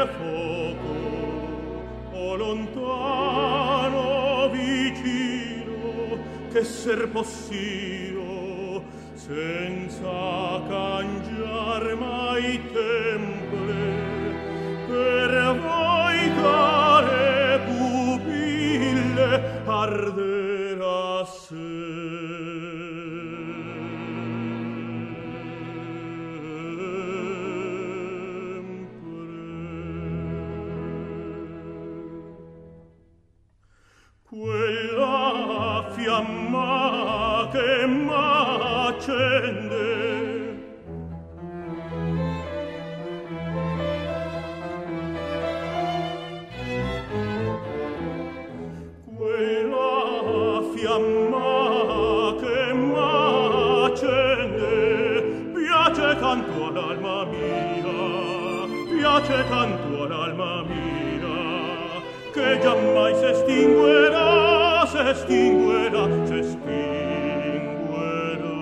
fuoco, o lontano, vicino, che ser possio, senza cangiar mai temple, per voi care pupille arderà quella fiamma che m'accende, quella fiamma che m'accende, piace tanto all'alma mia, piace tanto all'alma mia, che giammai s'estinguerà, s'estinguerà, s'estinguerà.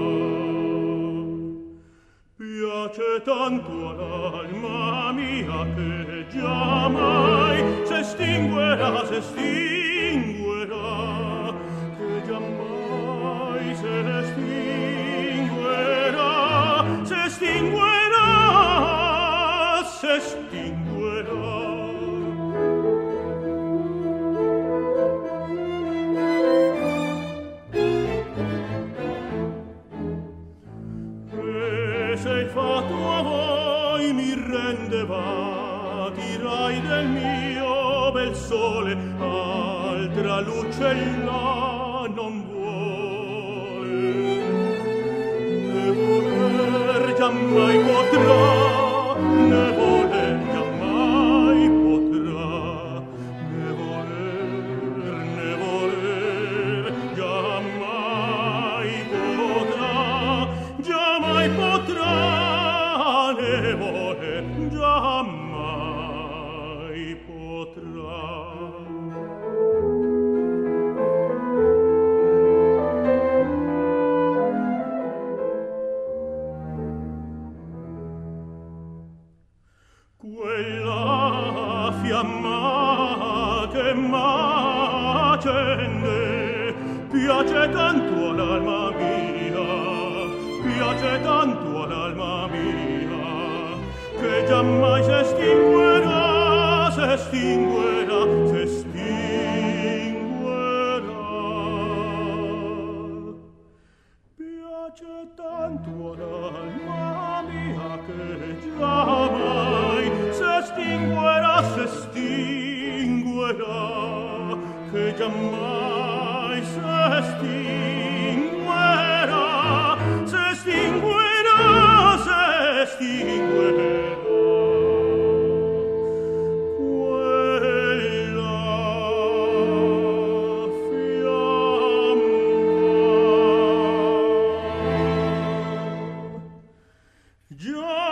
Piace tanto all'alma mia che giammai s'estinguerà, s'estinguerà, che giammai s'estinguerà, s'estinguerà, s'estinguerà. Se il fatto a voi mi rendeva, tirai del mio bel sole, altra luce là non vuole. Ne voler giammai potrà, ne voler giammai potrà, ne voler giammai potrà, giammai potrà, ne voler giammai potrà. Quella fiamma che m'accende, piace tanto all'alma mia, piace tanto all'alma mia, che giammai s'estinguerà, s'estinguerà, s'estinguerà. Piace tanto all'alma mia, che giammai s'estinguerà, s'estinguerà, che giammai s'estinguerà, s'estinguerà, s'estinguerà. Quella fiamma